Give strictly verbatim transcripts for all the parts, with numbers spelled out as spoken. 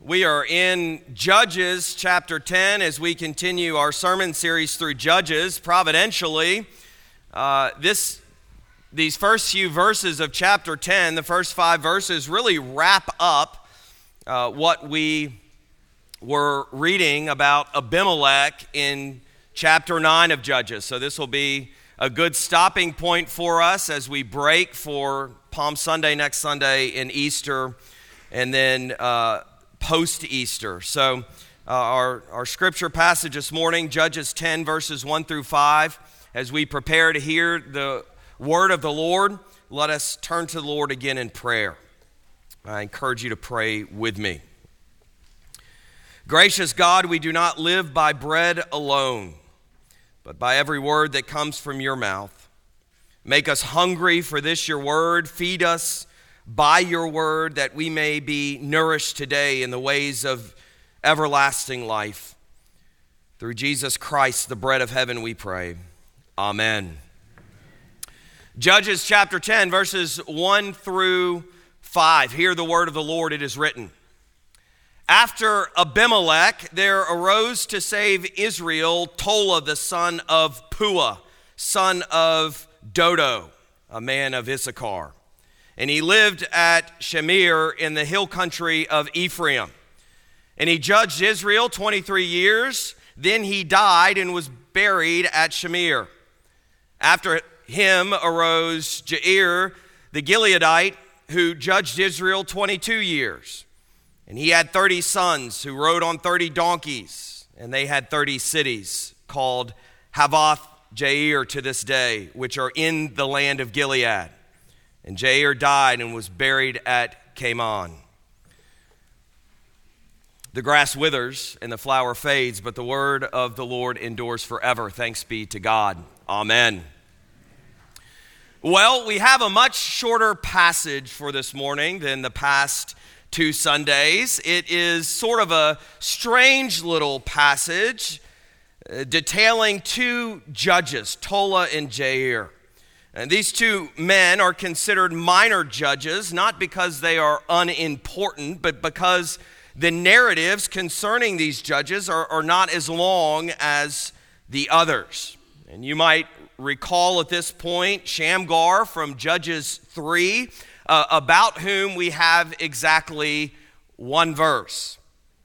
We are in Judges chapter ten as we continue our sermon series through Judges. Providentially, uh, this these first few verses of chapter ten, the first five verses, really wrap up uh, what we were reading about Abimelech in chapter nine of Judges. So this will be a good stopping point for us as we break for Palm Sunday next Sunday and Easter, and then uh, post-Easter. So uh, our, our scripture passage this morning, Judges ten, verses one through five. As we prepare to hear the word of the Lord, let us turn to the Lord again in prayer. I encourage you to pray with me. Gracious God, we do not live by bread alone, but by every word that comes from your mouth. Make us hungry for this, your word. Feed us by your word, that we may be nourished today in the ways of everlasting life. Through Jesus Christ, the bread of heaven, we pray. Amen. Judges chapter ten, verses one through five. Hear the word of the Lord. It is written. After Abimelech, there arose to save Israel Tola, the son of Puah, son of Dodo, a man of Issachar. And he lived at Shamir in the hill country of Ephraim. And he judged Israel twenty-three years. Then he died and was buried at Shamir. After him arose Jair the Gileadite, who judged Israel twenty-two years. And he had thirty sons who rode on thirty donkeys. And they had thirty cities called Havoth Jair to this day, which are in the land of Gilead. And Jair died and was buried at Kamon. The grass withers and the flower fades, but the word of the Lord endures forever. Thanks be to God. Amen. Well, we have a much shorter passage for this morning than the past two Sundays. It is sort of a strange little passage uh, detailing two judges, Tola and Jair. And these two men are considered minor judges, not because they are unimportant, but because the narratives concerning these judges are, are not as long as the others. And you might recall at this point Shamgar from Judges three, uh, about whom we have exactly one verse.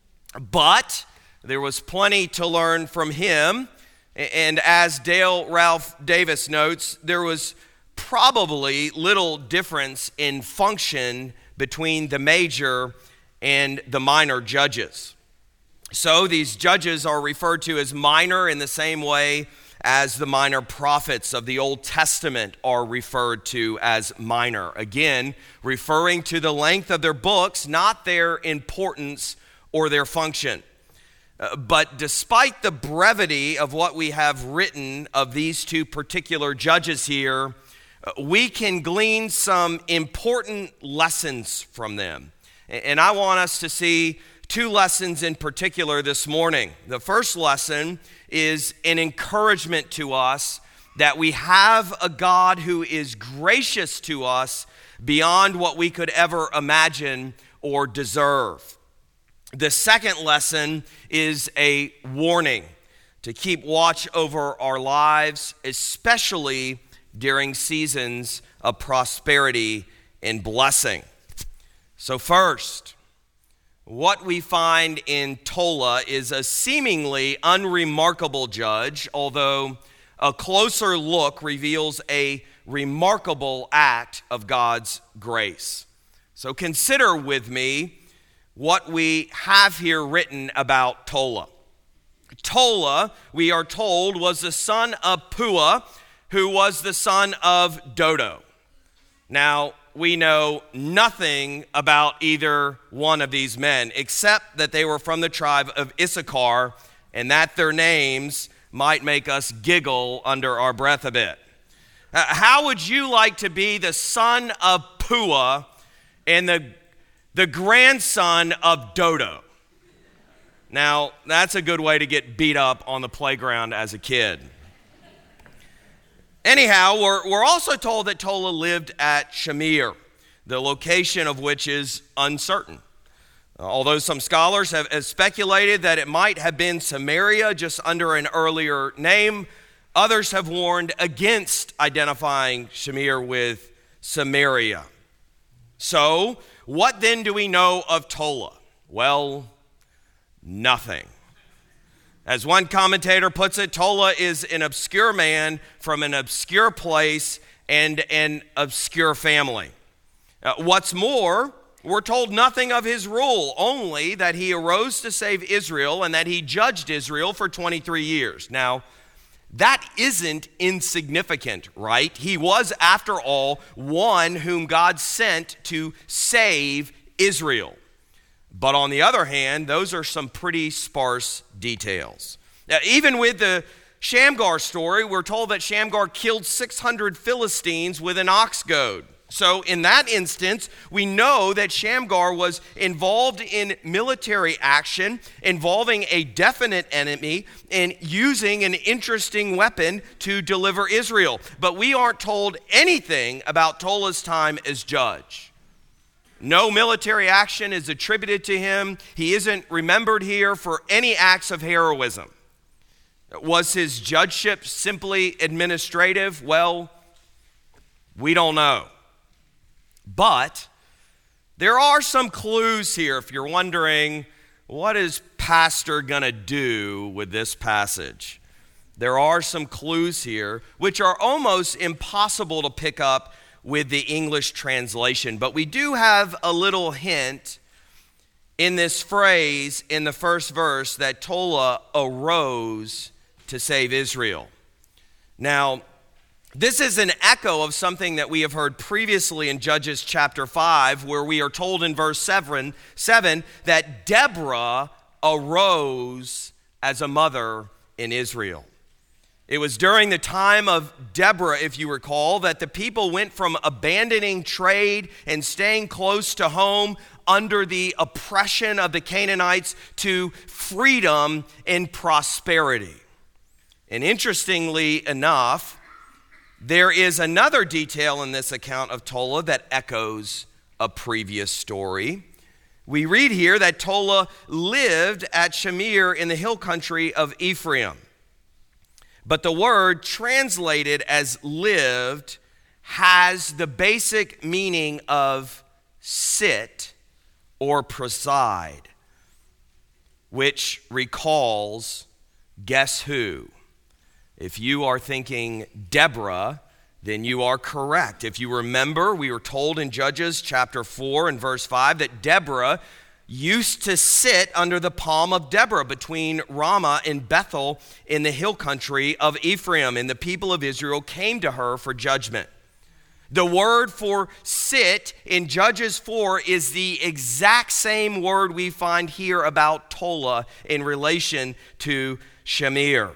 But there was plenty to learn from him. And as Dale Ralph Davis notes, there was probably little difference in function between the major and the minor judges. So these judges are referred to as minor in the same way as the minor prophets of the Old Testament are referred to as minor. Again, referring to the length of their books, not their importance or their function. Uh, but despite the brevity of what we have written of these two particular judges here, uh, we can glean some important lessons from them. And I want us to see two lessons in particular this morning. The first lesson is an encouragement to us that we have a God who is gracious to us beyond what we could ever imagine or deserve. The second lesson is a warning to keep watch over our lives, especially during seasons of prosperity and blessing. So first, what we find in Tola is a seemingly unremarkable judge, although a closer look reveals a remarkable act of God's grace. So consider with me what we have here written about Tola. Tola, we are told, was the son of Puah, who was the son of Dodo. Now, we know nothing about either one of these men, except that they were from the tribe of Issachar, and that their names might make us giggle under our breath a bit. Uh, how would you like to be the son of Puah and the the grandson of Dodo? Now, that's a good way to get beat up on the playground as a kid. Anyhow, we're, we're also told that Tola lived at Shamir, the location of which is uncertain. Although some scholars have, have speculated that it might have been Samaria, just under an earlier name, others have warned against identifying Shamir with Samaria. So, what then do we know of Tola? Well, nothing. As one commentator puts it, Tola is an obscure man from an obscure place and an obscure family. Uh, what's more, we're told nothing of his rule, only that he arose to save Israel and that he judged Israel for twenty-three years. Now, that isn't insignificant, right? He was, after all, one whom God sent to save Israel. But on the other hand, those are some pretty sparse details. Now, even with the Shamgar story, we're told that Shamgar killed six hundred Philistines with an ox goad. So in that instance, we know that Shamgar was involved in military action involving a definite enemy and using an interesting weapon to deliver Israel. But we aren't told anything about Tola's time as judge. No military action is attributed to him. He isn't remembered here for any acts of heroism. Was his judgeship simply administrative? Well, we don't know. But there are some clues here if you're wondering, what is Pastor going to do with this passage? There are some clues here which are almost impossible to pick up with the English translation. But we do have a little hint in this phrase in the first verse that Tola arose to save Israel. Now, this is an echo of something that we have heard previously in Judges chapter five, where we are told in verse seven, seven that Deborah arose as a mother in Israel. It was during the time of Deborah, if you recall, that the people went from abandoning trade and staying close to home under the oppression of the Canaanites to freedom and prosperity. And interestingly enough, there is another detail in this account of Tola that echoes a previous story. We read here that Tola lived at Shamir in the hill country of Ephraim. But the word translated as lived has the basic meaning of sit or preside, which recalls, guess who? If you are thinking Deborah, then you are correct. If you remember, we were told in Judges chapter four and verse five that Deborah used to sit under the palm of Deborah between Ramah and Bethel in the hill country of Ephraim, and the people of Israel came to her for judgment. The word for sit in Judges four is the exact same word we find here about Tola in relation to Shamir.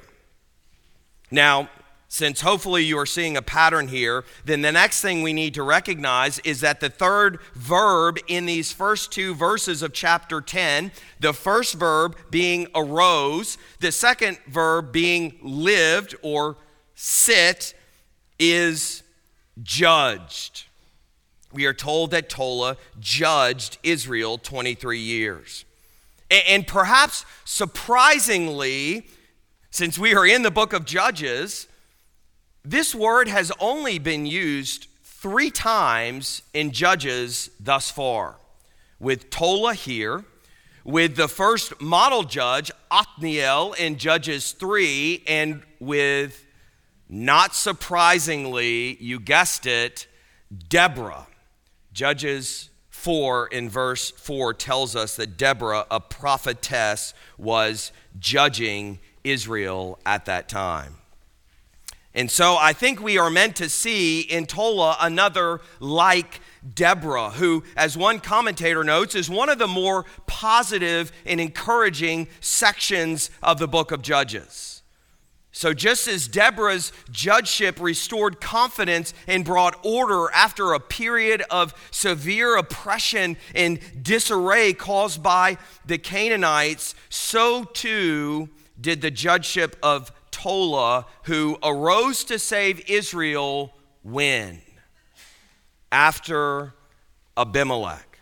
Now, since hopefully you are seeing a pattern here, then the next thing we need to recognize is that the third verb in these first two verses of chapter ten, the first verb being arose, the second verb being lived or sit, is judged. We are told that Tola judged Israel twenty-three years. And perhaps surprisingly, since we are in the book of Judges, this word has only been used three times in Judges thus far. With Tola here, with the first model judge, Othniel, in Judges three, and with, not surprisingly, you guessed it, Deborah. Judges four in verse four tells us that Deborah, a prophetess, was judging Israel at that time. And so I think we are meant to see in Tola another like Deborah, who, as one commentator notes, is one of the more positive and encouraging sections of the book of Judges. So just as Deborah's judgeship restored confidence and brought order after a period of severe oppression and disarray caused by the Canaanites, so too did the judgeship of Tola, who arose to save Israel when? After Abimelech.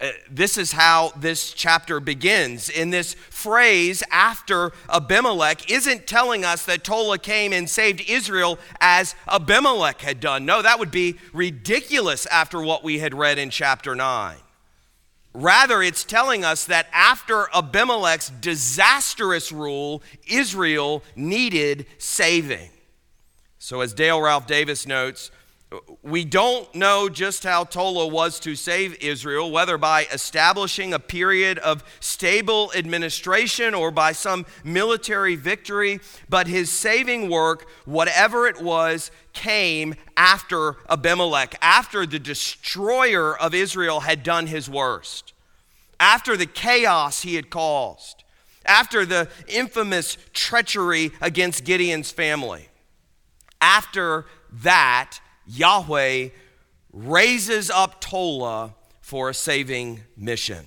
Uh, this is how this chapter begins. In this phrase, after Abimelech, isn't telling us that Tola came and saved Israel as Abimelech had done. No, that would be ridiculous after what we had read in chapter nine. Rather, it's telling us that after Abimelech's disastrous rule, Israel needed saving. So as Dale Ralph Davis notes, we don't know just how Tola was to save Israel, whether by establishing a period of stable administration or by some military victory, but his saving work, whatever it was, came after Abimelech, after the destroyer of Israel had done his worst, after the chaos he had caused, after the infamous treachery against Gideon's family. After that, Yahweh raises up Tola for a saving mission.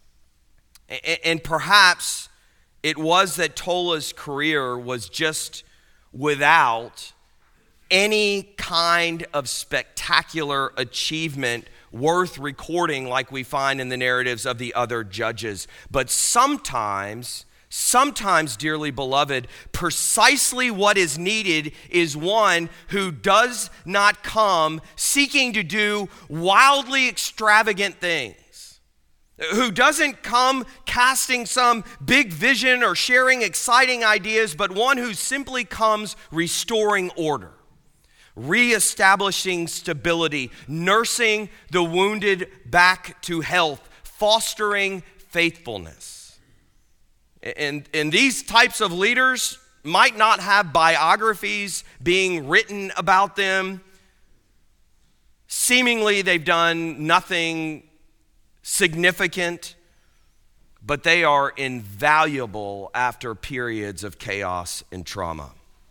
And perhaps it was that Tola's career was just without any kind of spectacular achievement worth recording like we find in the narratives of the other judges. But sometimes, sometimes, dearly beloved, precisely what is needed is one who does not come seeking to do wildly extravagant things, who doesn't come casting some big vision or sharing exciting ideas, but one who simply comes restoring order, reestablishing stability, nursing the wounded back to health, fostering faithfulness. And, and these types of leaders might not have biographies being written about them. Seemingly, they've done nothing significant, but they are invaluable after periods of chaos and trauma.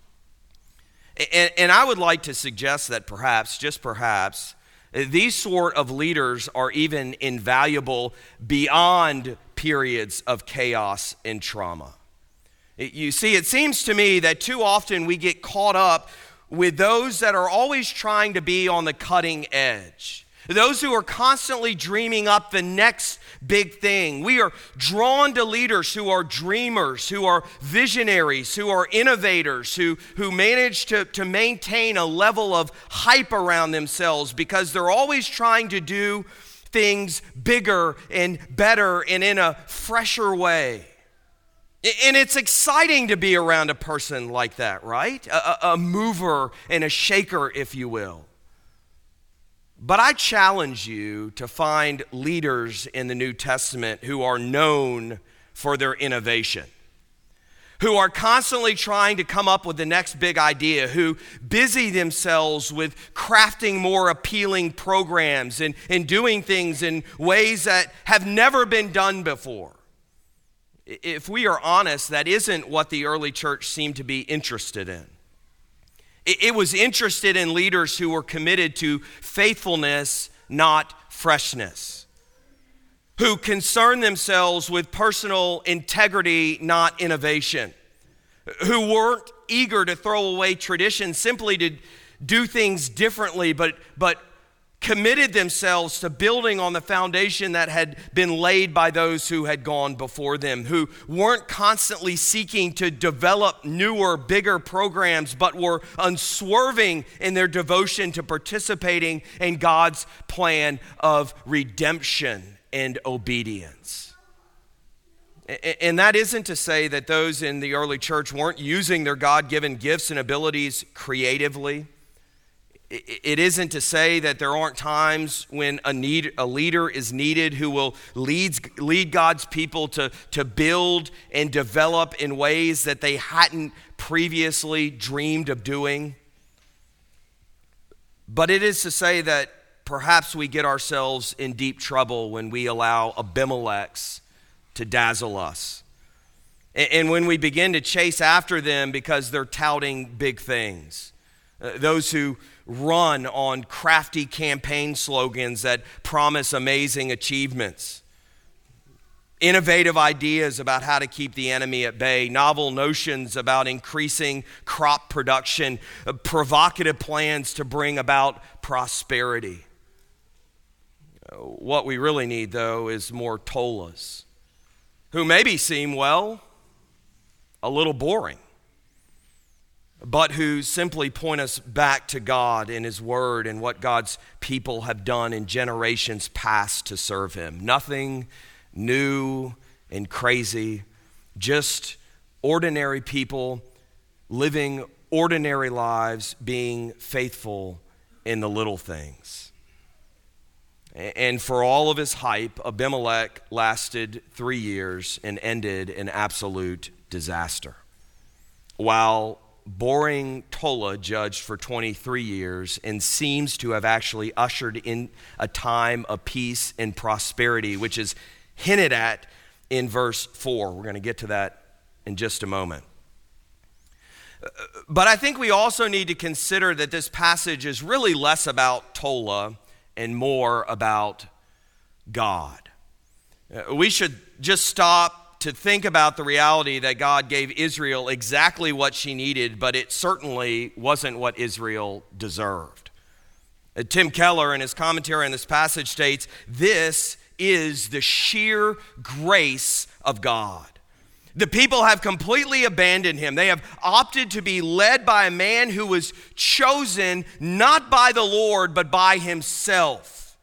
And, and I would like to suggest that perhaps, just perhaps, these sort of leaders are even invaluable beyond periods of chaos and trauma. You see, it seems to me that too often we get caught up with those that are always trying to be on the cutting edge, those who are constantly dreaming up the next big thing. We are drawn to leaders who are dreamers, who are visionaries, who are innovators, who, who manage to, to maintain a level of hype around themselves because they're always trying to do things bigger and better and in a fresher way. And it's exciting to be around a person like that, right? A, a mover and a shaker, if you will. But I challenge you to find leaders in the New Testament who are known for their innovation, who are constantly trying to come up with the next big idea, who busy themselves with crafting more appealing programs and, and doing things in ways that have never been done before. If we are honest, that isn't what the early church seemed to be interested in. It was interested in leaders who were committed to faithfulness, not freshness, who concerned themselves with personal integrity, not innovation, who weren't eager to throw away tradition simply to do things differently, but, but committed themselves to building on the foundation that had been laid by those who had gone before them, who weren't constantly seeking to develop newer, bigger programs, but were unswerving in their devotion to participating in God's plan of redemption and obedience. And that isn't to say that those in the early church weren't using their God-given gifts and abilities creatively. It isn't to say that there aren't times when a need a leader is needed who will lead, lead God's people to, to build and develop in ways that they hadn't previously dreamed of doing. But it is to say that perhaps we get ourselves in deep trouble when we allow Abimelechs to dazzle us. And when we begin to chase after them because they're touting big things. Uh, those who run on crafty campaign slogans that promise amazing achievements, innovative ideas about how to keep the enemy at bay, novel notions about increasing crop production, uh, provocative plans to bring about prosperity. What we really need, though, is more Tolas, who maybe seem, well, a little boring, but who simply point us back to God and His Word and what God's people have done in generations past to serve Him. Nothing new and crazy, just ordinary people living ordinary lives, being faithful in the little things. And for all of his hype, Abimelech lasted three years and ended in absolute disaster. While boring Tola judged for twenty-three years and seems to have actually ushered in a time of peace and prosperity, which is hinted at in verse four. We're going to get to that in just a moment. But I think we also need to consider that this passage is really less about Tola and more about God. We should just stop to think about the reality that God gave Israel exactly what she needed, but it certainly wasn't what Israel deserved. Tim Keller, in his commentary on this passage, states, "This is the sheer grace of God. The people have completely abandoned him. They have opted to be led by a man who was chosen not by the Lord, but by himself,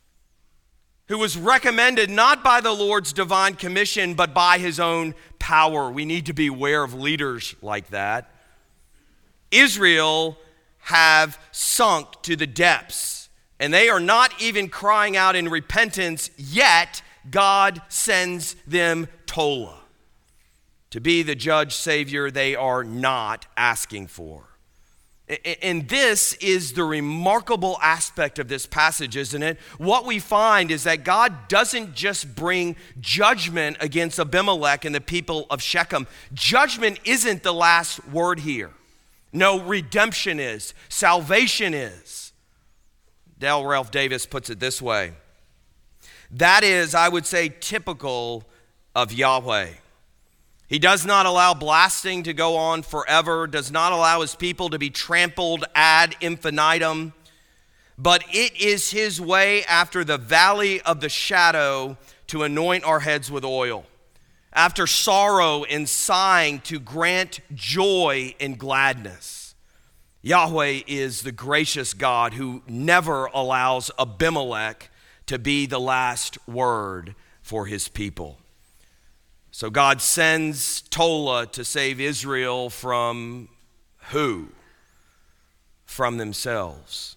who was recommended not by the Lord's divine commission, but by his own power." We need to be aware of leaders like that. Israel have sunk to the depths, and they are not even crying out in repentance, yet God sends them Tola to be the judge savior they are not asking for. And this is the remarkable aspect of this passage, isn't it? What we find is that God doesn't just bring judgment against Abimelech and the people of Shechem. Judgment isn't the last word here. No, redemption is. Salvation is. Dale Ralph Davis puts it this way. That is, I would say, typical of Yahweh. He does not allow blasting to go on forever, does not allow his people to be trampled ad infinitum, but it is his way after the valley of the shadow to anoint our heads with oil, after sorrow and sighing to grant joy and gladness. Yahweh is the gracious God who never allows Abimelech to be the last word for his people. So God sends Tola to save Israel from who? From themselves.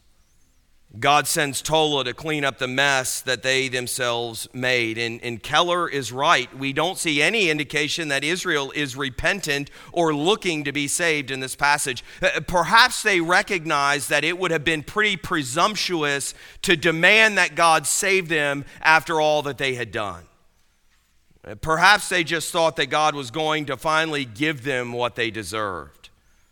God sends Tola to clean up the mess that they themselves made. And, and Keller is right. We don't see any indication that Israel is repentant or looking to be saved in this passage. Perhaps they recognize that it would have been pretty presumptuous to demand that God save them after all that they had done. Perhaps they just thought that God was going to finally give them what they deserved.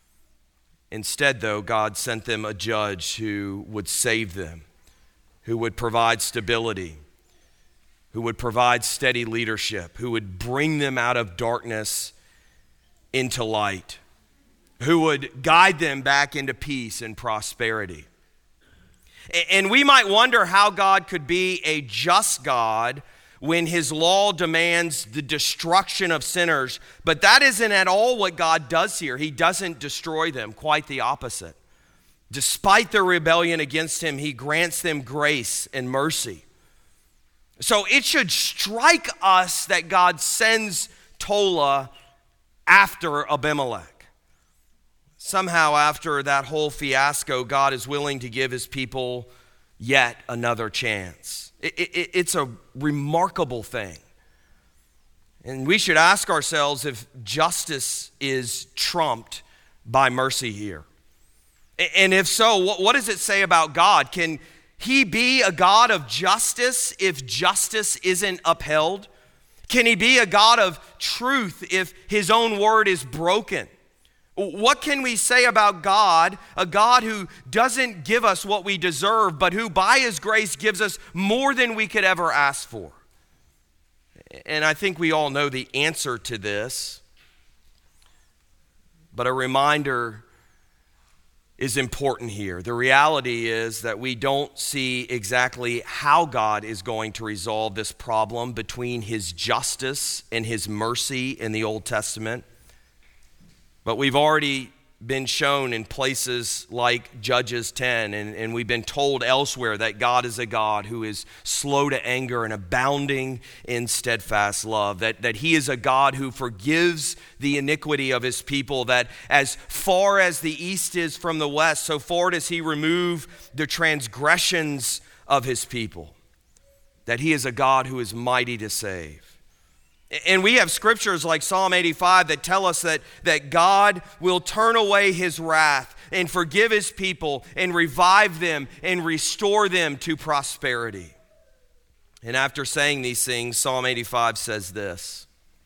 Instead, though, God sent them a judge who would save them, who would provide stability, who would provide steady leadership, who would bring them out of darkness into light, who would guide them back into peace and prosperity. And we might wonder how God could be a just God when his law demands the destruction of sinners. But that isn't at all what God does here. He doesn't destroy them, quite the opposite. Despite their rebellion against him, he grants them grace and mercy. So it should strike us that God sends Tola after Abimelech. Somehow after that whole fiasco, God is willing to give his people yet another chance. It, it, it's a remarkable thing. And we should ask ourselves if justice is trumped by mercy here. And if so, what, what does it say about God? Can he be a God of justice if justice isn't upheld? Can he be a God of truth if his own word is broken? What can we say about God, a God who doesn't give us what we deserve, but who by his grace gives us more than we could ever ask for? And I think we all know the answer to this, but a reminder is important here. The reality is that we don't see exactly how God is going to resolve this problem between his justice and his mercy in the Old Testament. But we've already been shown in places like Judges ten, and, and we've been told elsewhere that God is a God who is slow to anger and abounding in steadfast love, that, that he is a God who forgives the iniquity of his people, that as far as the east is from the west, so far does he remove the transgressions of his people, that he is a God who is mighty to save. And we have scriptures like Psalm eighty-five that tell us that, that God will turn away his wrath and forgive his people and revive them and restore them to prosperity. And after saying these things, Psalm eighty-five says this: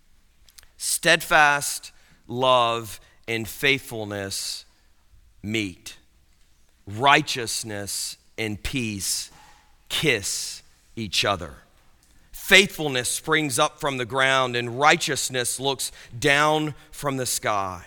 steadfast love and faithfulness meet. Righteousness and peace kiss each other. Faithfulness springs up from the ground, and righteousness looks down from the sky.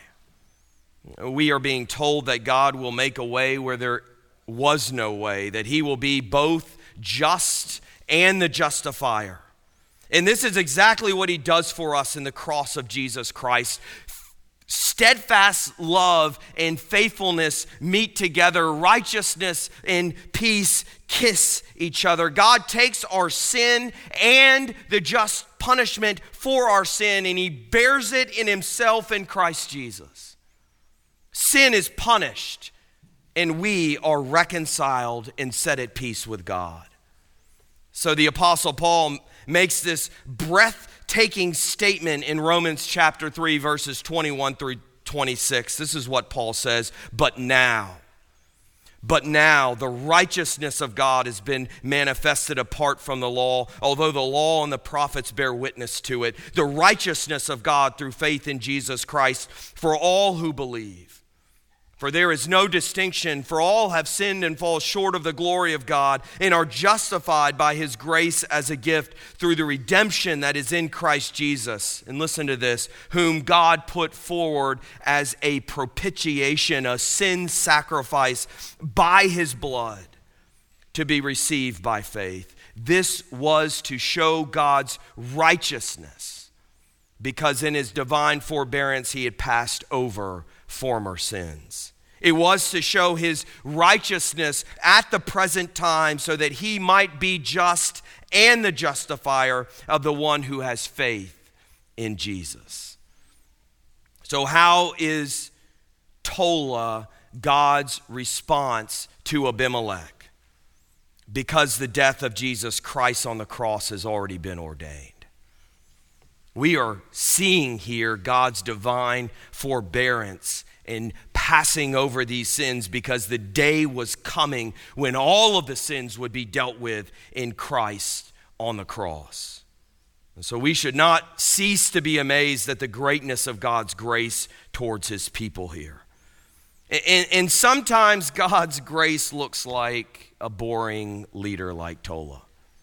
We are being told that God will make a way where there was no way, that he will be both just and the justifier. And this is exactly what he does for us in the cross of Jesus Christ. Steadfast love and faithfulness meet together. Righteousness and peace kiss each other. God takes our sin and the just punishment for our sin, and he bears it in himself in Christ Jesus. Sin is punished, and we are reconciled and set at peace with God. So the Apostle Paul makes this breathtaking statement in Romans chapter three, verses twenty-one through twenty-six. This is what Paul says: But now, but now the righteousness of God has been manifested apart from the law, although the law and the prophets bear witness to it. The righteousness of God through faith in Jesus Christ for all who believe. For there is no distinction, for all have sinned and fall short of the glory of God, and are justified by his grace as a gift through the redemption that is in Christ Jesus. And listen to this: whom God put forward as a propitiation, a sin sacrifice by his blood, to be received by faith. This was to show God's righteousness, because in his divine forbearance he had passed over former sins. It was to show his righteousness at the present time, so that he might be just and the justifier of the one who has faith in Jesus. So how is Tola God's response to Abimelech? Because the death of Jesus Christ on the cross has already been ordained. We are seeing here God's divine forbearance in passing over these sins, because the day was coming when all of the sins would be dealt with in Christ on the cross. And so we should not cease to be amazed at the greatness of God's grace towards his people here. And, and sometimes God's grace looks like a boring leader like Tola.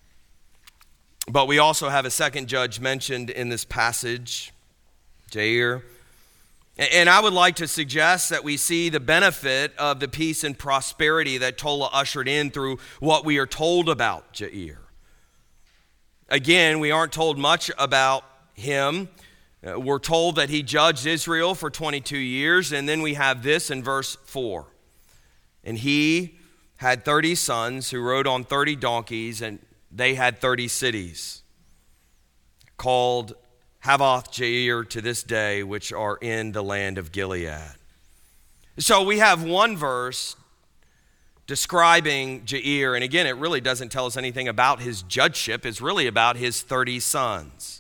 But we also have a second judge mentioned in this passage, Jair. And I would like to suggest that we see the benefit of the peace and prosperity that Tola ushered in through what we are told about Jair. Again, we aren't told much about him. Uh, we're told that he judged Israel for twenty-two years, and then we have this in verse four. And he had thirty sons who rode on thirty donkeys, and they had thirty cities, called Havoth Jair to this day, which are in the land of Gilead. So we have one verse describing Jair, and again, it really doesn't tell us anything about his judgeship. It's really about his thirty sons.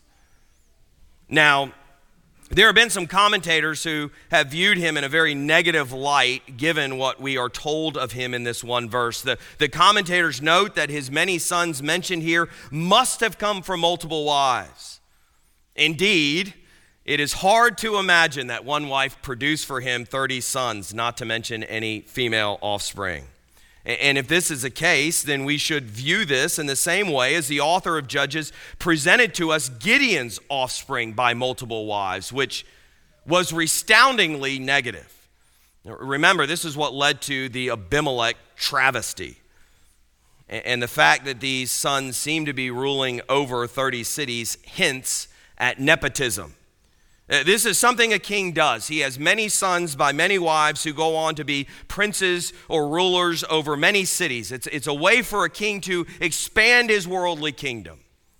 Now, there have been some commentators who have viewed him in a very negative light, given what we are told of him in this one verse. The, the commentators note that his many sons mentioned here must have come from multiple wives. Indeed, it is hard to imagine that one wife produced for him thirty sons, not to mention any female offspring. And if this is the case, then we should view this in the same way as the author of Judges presented to us Gideon's offspring by multiple wives, which was resoundingly negative. Remember, this is what led to the Abimelech travesty. And the fact that these sons seem to be ruling over thirty cities hints at nepotism. This is something a king does. He has many sons by many wives who go on to be princes or rulers over many cities. It's, it's a way for a king to expand his worldly kingdom.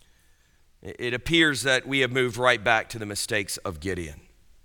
It appears that we have moved right back to the mistakes of Gideon.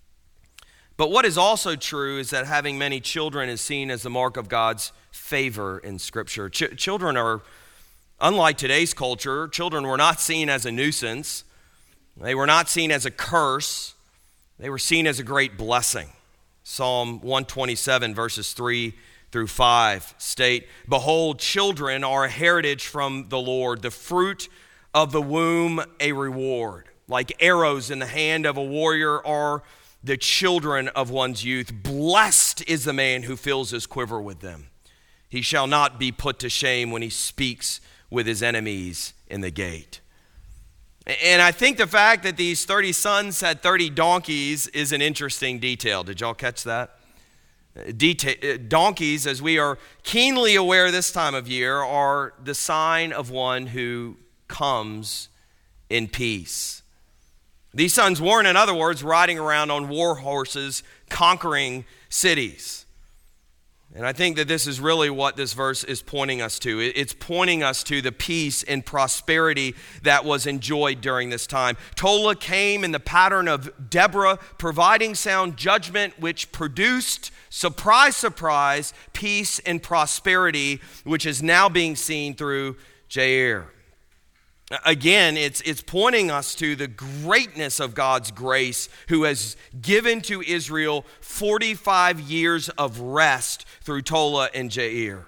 But what is also true is that having many children is seen as the mark of God's favor in Scripture. Ch- children are, unlike today's culture, children were not seen as a nuisance. They were not seen as a curse. They were seen as a great blessing. Psalm one twenty-seven, verses three through five state, "Behold, children are a heritage from the Lord, the fruit of the womb a reward. Like arrows in the hand of a warrior are the children of one's youth. Blessed is the man who fills his quiver with them. He shall not be put to shame when he speaks with his enemies in the gate." And I think the fact that these thirty sons had thirty donkeys is an interesting detail. Did y'all catch that? Deta- donkeys, as we are keenly aware this time of year, are the sign of one who comes in peace. These sons weren't, in other words, riding around on war horses, conquering cities. And I think that this is really what this verse is pointing us to. It's pointing us to the peace and prosperity that was enjoyed during this time. Tola came in the pattern of Deborah, providing sound judgment, which produced, surprise, surprise, peace and prosperity, which is now being seen through Jair. Again, it's, it's pointing us to the greatness of God's grace, who has given to Israel forty-five years of rest through Tola and Jair.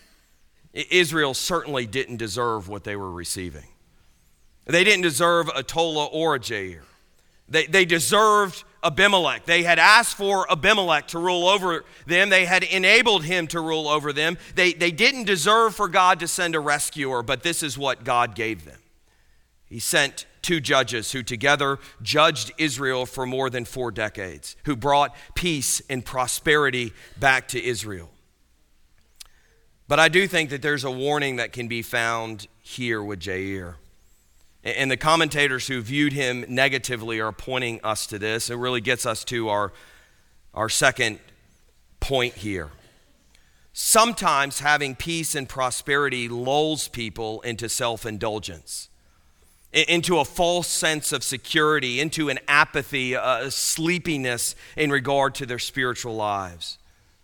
Israel certainly didn't deserve what they were receiving. They didn't deserve a Tola or a Jair. They, they deserved Abimelech. They had asked for Abimelech to rule over them. They had enabled him to rule over them. They, they didn't deserve for God to send a rescuer, but this is what God gave them. He sent two judges who together judged Israel for more than four decades, who brought peace and prosperity back to Israel. But I do think that there's a warning that can be found here with Jair. And the commentators who viewed him negatively are pointing us to this. It really gets us to our, our second point here. Sometimes having peace and prosperity lulls people into self-indulgence, into a false sense of security, into an apathy, a sleepiness in regard to their spiritual lives.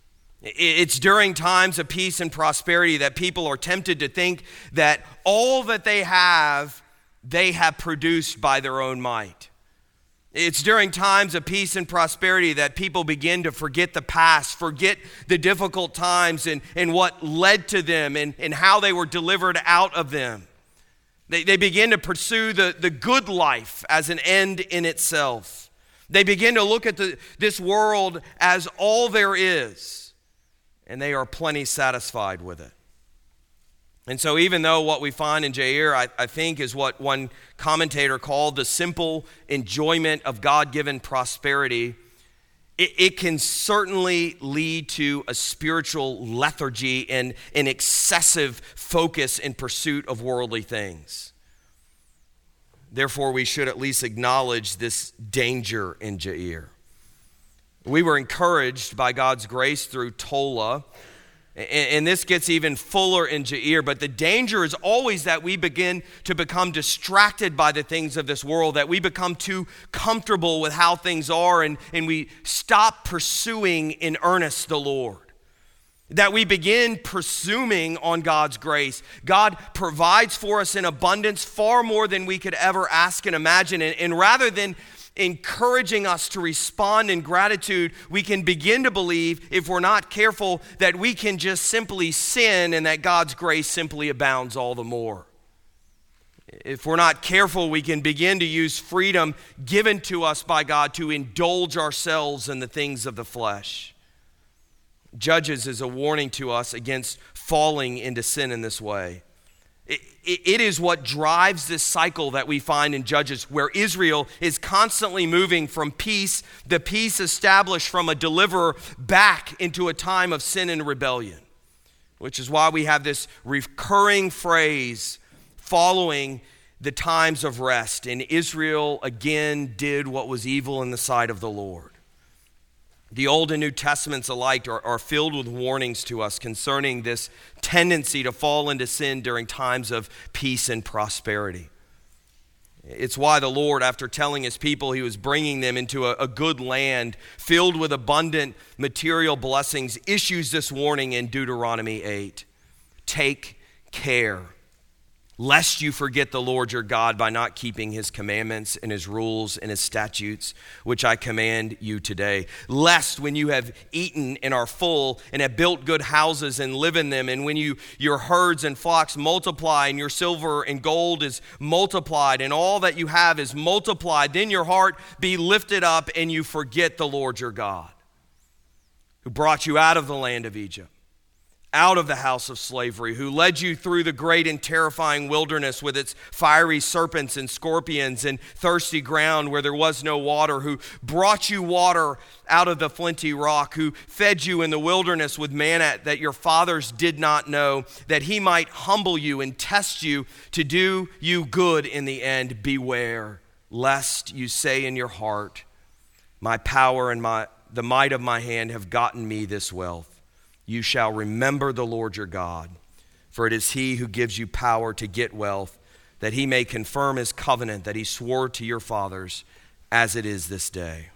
It's during times of peace and prosperity that people are tempted to think that all that they have, they have produced by their own might. It's during times of peace and prosperity that people begin to forget the past, forget the difficult times and, and what led to them and, and how they were delivered out of them. They, they begin to pursue the, the good life as an end in itself. They begin to look at the, this world as all there is, and they are plenty satisfied with it. And so even though what we find in Jair, I, I think, is what one commentator called the simple enjoyment of God-given prosperity, it, it can certainly lead to a spiritual lethargy and an excessive focus in pursuit of worldly things. Therefore, we should at least acknowledge this danger in Jair. We were encouraged by God's grace through Tola, and this gets even fuller in Jair, but the danger is always that we begin to become distracted by the things of this world, that we become too comfortable with how things are, and, and we stop pursuing in earnest the Lord. That we begin presuming on God's grace. God provides for us in abundance far more than we could ever ask and imagine, and, and rather than encouraging us to respond in gratitude, we can begin to believe, if we're not careful, that we can just simply sin and that God's grace simply abounds all the more. If we're not careful, we can begin to use freedom given to us by God to indulge ourselves in the things of the flesh. Judges is a warning to us against falling into sin in this way. It, it, it is what drives this cycle that we find in Judges, where Israel is constantly moving from peace, the peace established from a deliverer, back into a time of sin and rebellion, which is why we have this recurring phrase following the times of rest. And Israel again did what was evil in the sight of the Lord. The Old and New Testaments alike are, are filled with warnings to us concerning this tendency to fall into sin during times of peace and prosperity. It's why the Lord, after telling his people he was bringing them into a, a good land filled with abundant material blessings, issues this warning in Deuteronomy eight. Take care, lest you forget the Lord your God by not keeping his commandments and his rules and his statutes, which I command you today. Lest when you have eaten and are full and have built good houses and live in them, and when you your herds and flocks multiply and your silver and gold is multiplied and all that you have is multiplied, then your heart be lifted up and you forget the Lord your God, who brought you out of the land of Egypt, out of the house of slavery, who led you through the great and terrifying wilderness with its fiery serpents and scorpions and thirsty ground where there was no water, who brought you water out of the flinty rock, who fed you in the wilderness with manna that your fathers did not know, that he might humble you and test you to do you good in the end. Beware, lest you say in your heart, my power and my the might of my hand have gotten me this wealth. You shall remember the Lord your God, for it is he who gives you power to get wealth, that he may confirm his covenant that he swore to your fathers, as it is this day.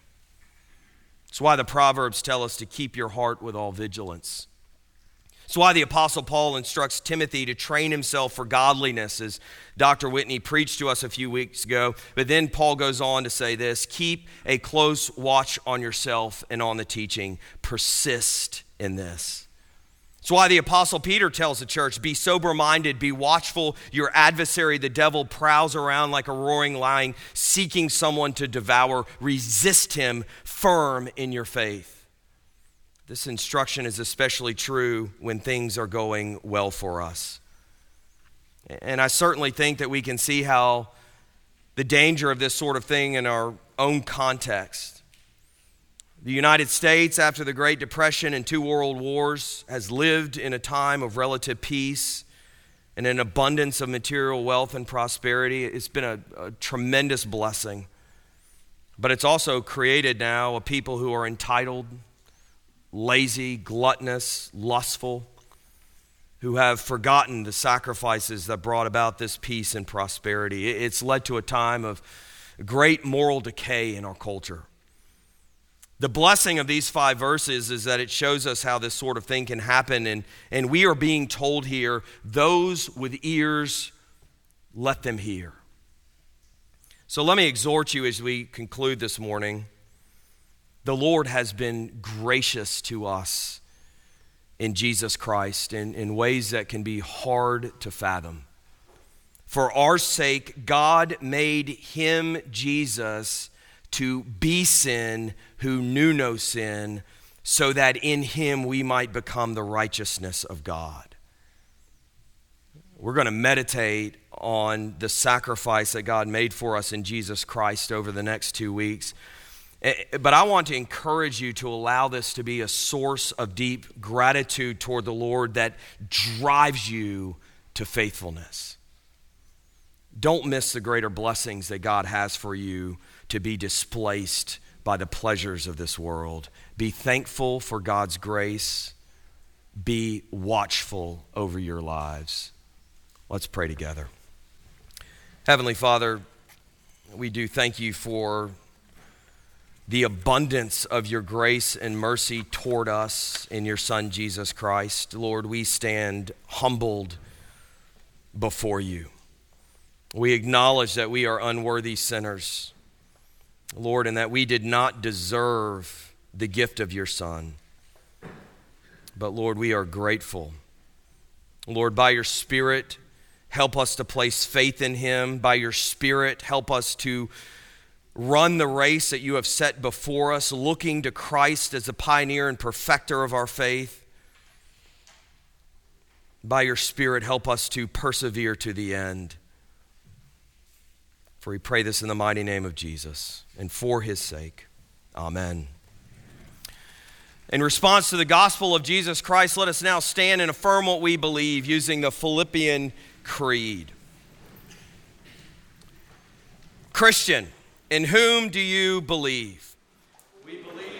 That's why the Proverbs tell us to keep your heart with all vigilance. That's why the Apostle Paul instructs Timothy to train himself for godliness, as Doctor Whitney preached to us a few weeks ago. But then Paul goes on to say this: keep a close watch on yourself and on the teaching. Persist in this. That's why the Apostle Peter tells the church, be sober-minded, be watchful. Your adversary, the devil, prowls around like a roaring lion, seeking someone to devour. Resist him, firm in your faith. This instruction is especially true when things are going well for us. And I certainly think that we can see how the danger of this sort of thing in our own context. The United States, after the Great Depression and two world wars, has lived in a time of relative peace and an abundance of material wealth and prosperity. It's been a, a tremendous blessing. But it's also created now a people who are entitled, lazy, gluttonous, lustful, who have forgotten the sacrifices that brought about this peace and prosperity. It's led to a time of great moral decay in our culture. The blessing of these five verses is that it shows us how this sort of thing can happen, and, and we are being told here, those with ears, let them hear. So let me exhort you as we conclude this morning. The Lord has been gracious to us in Jesus Christ in, in ways that can be hard to fathom. For our sake, God made him, Jesus, to be sin who knew no sin, so that in him we might become the righteousness of God. We're going to meditate on the sacrifice that God made for us in Jesus Christ over the next two weeks. But I want to encourage you to allow this to be a source of deep gratitude toward the Lord that drives you to faithfulness. Don't miss the greater blessings that God has for you to be displaced by the pleasures of this world. Be thankful for God's grace. Be watchful over your lives. Let's pray together. Heavenly Father, we do thank you for the abundance of your grace and mercy toward us in your Son, Jesus Christ. Lord, we stand humbled before you. We acknowledge that we are unworthy sinners, Lord, and that we did not deserve the gift of your Son. But Lord, we are grateful. Lord, by your Spirit, help us to place faith in him. By your Spirit, help us to run the race that you have set before us, looking to Christ as the pioneer and perfecter of our faith. By your Spirit, help us to persevere to the end. For we pray this in the mighty name of Jesus and for his sake. Amen. In response to the gospel of Jesus Christ, let us now stand and affirm what we believe using the Philippian Creed. Christian, in whom do you believe? We believe